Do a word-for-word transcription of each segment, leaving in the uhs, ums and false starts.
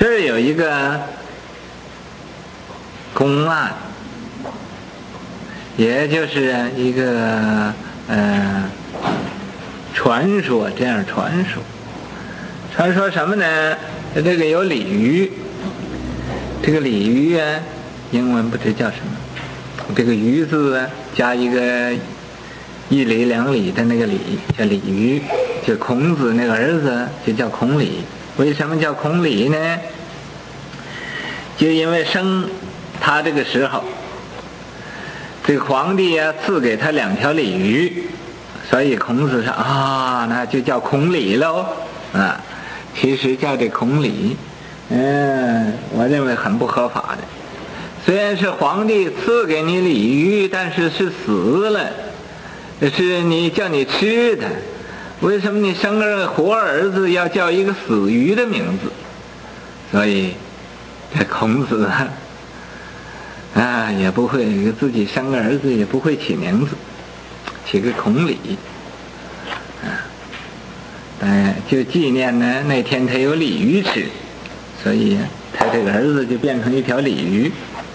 这儿有一个公案，也就是一个呃传说，这样传说。传说什么呢？这个有鲤鱼，这个鲤鱼啊，英文不知叫什么，这个鱼字啊加一个一里两里的那个里，叫鲤鱼。就孔子那个儿子就叫孔鲤。为什么叫孔鲤呢？就因为生他这个时候，这个皇帝啊赐给他两条鲤鱼，所以孔子说啊，那就叫孔鲤喽啊。其实叫这孔鲤，嗯，我认为很不合法的。虽然是皇帝赐给你鲤鱼，但是是死了，是你叫你吃的，为什么你生个活儿子要叫一个死鱼的名字？所以这孔子啊，啊也不会自己生个儿子，也不会起名字，起个孔鲤。哎，就纪念呢，那天他有鲤鱼吃，所以他这个儿子就变成一条鲤鱼。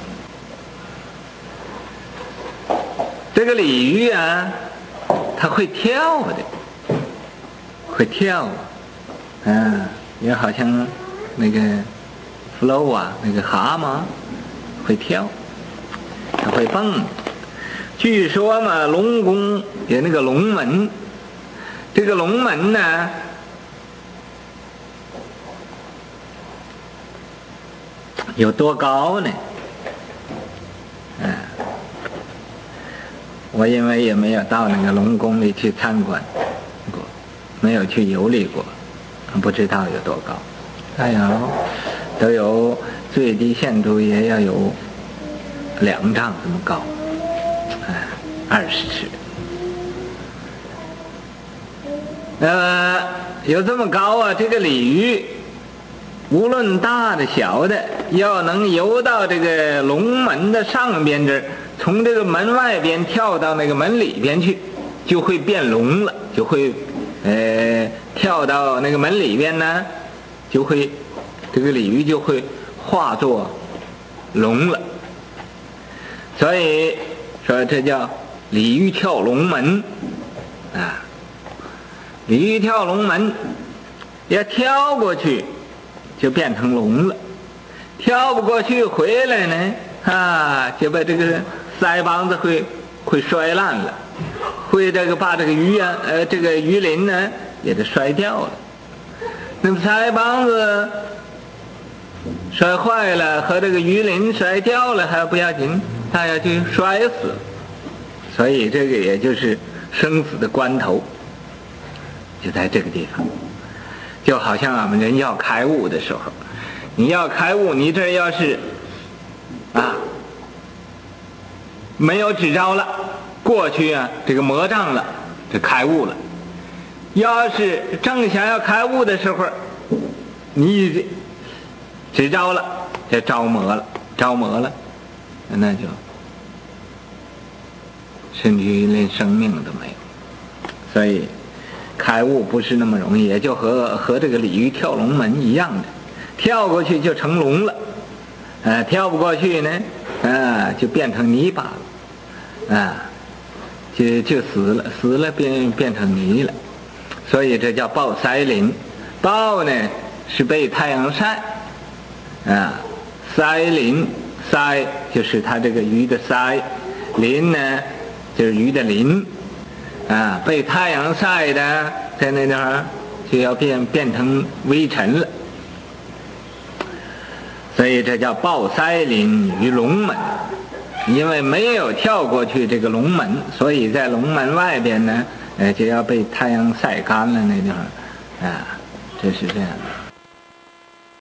这个鲤鱼啊，它会跳的，会跳，嗯，也好像那个 flow 啊，那个蛤蟆会跳，它会蹦。据说嘛，龙宫有那个龙门。这个龙门呢，有多高呢？嗯，我因为也没有到那个龙宫里去参观过，没有去游历过，不知道有多高。哎呀，都有最低限度也要有两丈这么高，哎，二十尺。呃，有这么高啊！这个鲤鱼，无论大的小的，要能游到这个龙门的上边这儿，从这个门外边跳到那个门里边去，就会变龙了，就会，呃，跳到那个门里边呢，就会，这个鲤鱼就会化作龙了。所以说这叫鲤鱼跳龙门，啊。鲤鱼跳龙门，要跳过去就变成龙了，跳不过去回来呢，啊，就把这个腮帮子会会摔烂了，会这个把这个鱼啊，呃，这个鱼鳞呢也得摔掉了。那么腮帮子摔坏了和这个鱼鳞摔掉了还不要紧，他要去摔死，所以这个也就是生死的关头。就在这个地方，就好像我们人要开悟的时候，你要开悟，你这要是啊没有支招了，过去啊这个魔障了，这开悟了。要是正想要开悟的时候，你支招了，这着魔了，着魔了，那就甚至于连生命都没有。所以开悟不是那么容易，也就和和这个鲤鱼跳龙门一样的，跳过去就成龙了，呃，跳不过去呢，啊，就变成泥巴了，啊，就就死了，死了变变成泥了，所以这叫抱腮鳞。抱呢是被太阳晒，啊，腮鳞，腮就是它这个鱼的腮，鳞呢就是鱼的鳞。啊，被太阳晒的，在那地方就要变变成微尘了，所以这叫抱腮鳞于龙门。因为没有跳过去这个龙门，所以在龙门外边呢，呃，就要被太阳晒干了那地方，啊，这是这样的。